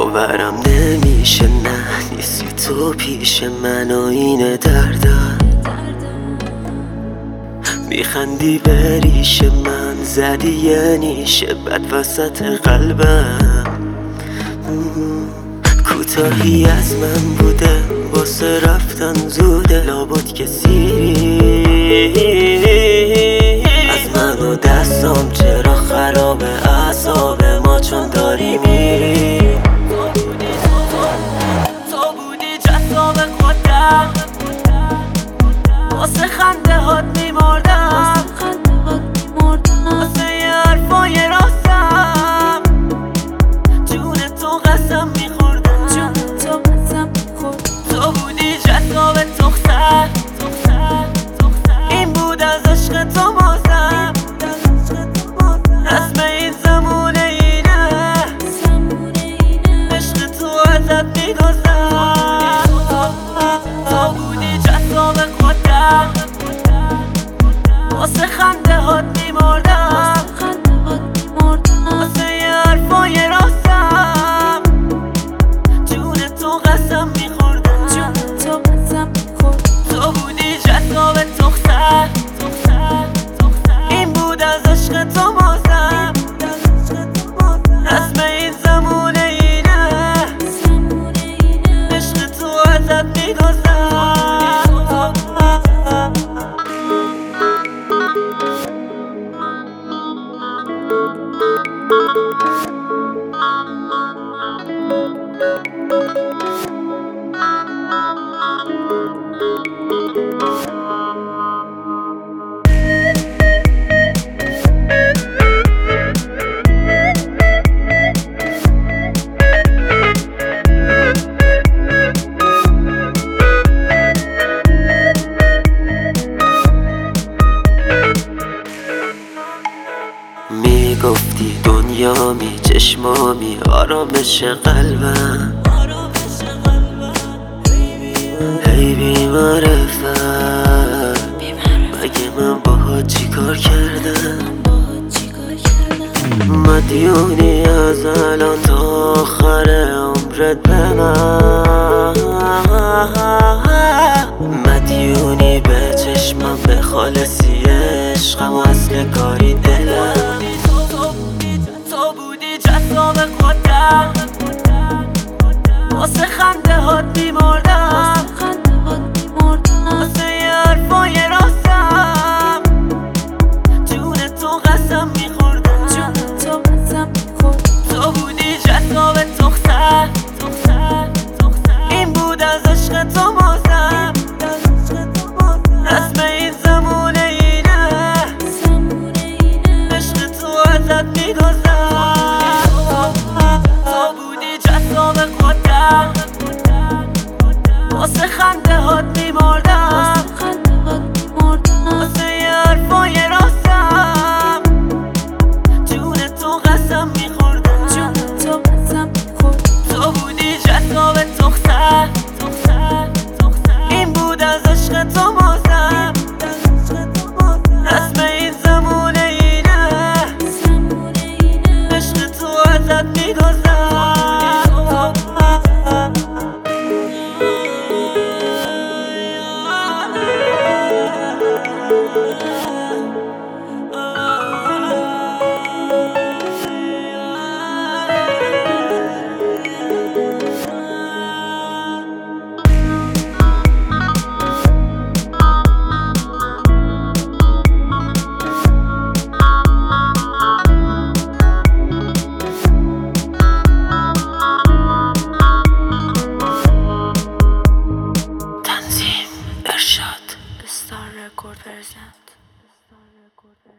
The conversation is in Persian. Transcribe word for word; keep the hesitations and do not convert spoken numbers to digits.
باورم نمیشه نه نیستی تو پیش من و این دردم میخندی به ریش من زدی یه نیشه بد وسط قلبم کوتاهی از من بوده واسه رفتن زوده لابد که سیری از من و دستام چرا خراب اعصاب ما چون داری میری تو بودی جذاب خودم واسه خنده هات میمردم واسه یه حرفای راستم جون تو قسم میخوردم تو بودی جذاب دختر این بود از عشق تو مازم رسم این زمونه اینه عشق تو ازت میگذر تو بودی جذاب خودم واسه خنده هات میمردم واسه یه حرفای راستم جون تو قسم میخوردم تو بودی جذاب دختر این بود از عشق تو مازم رسم این زمونه اینه عشق تو ازت میگذر میگفتی دنیامی چشمامی آرامش قلبم هی بی معرفت مگه من باها چی کار کردم مدیونی از الان تا آخر عمرت به من مدیونی به چشمم به خالصی عشقم و اصل کاری دلم تو بودی جذاب خودم واسه خنده هات میمردم واسه یه حرفای راستم جون تو قسم میخوردم تو بودی جذاب دختر این بود از عشق تو مازم رسم این زمونه اینه عشق تو ازت میگذر تو بودی جذاب خودم واسه خنده هات میمردم واسه یه حرفای راستم جون تو قسم میخوردم تو بودی جذاب دختر این بود از عشق تو مازم رسم این زمونه اینه عشق تو ازت میگذر